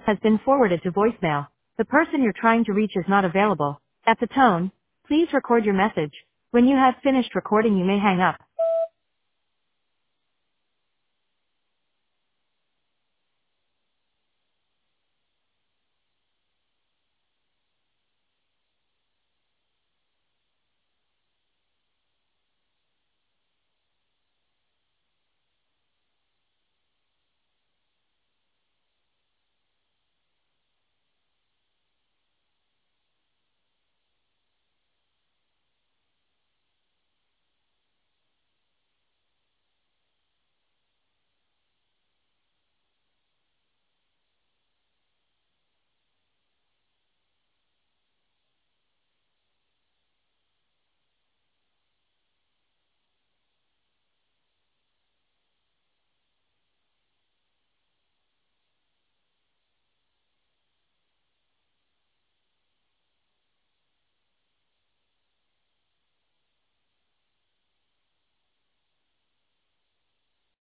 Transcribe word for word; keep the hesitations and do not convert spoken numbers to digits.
has been forwarded to voicemail. The person you're trying to reach is not available. At the tone, please record your message. When you have finished recording, you may hang up.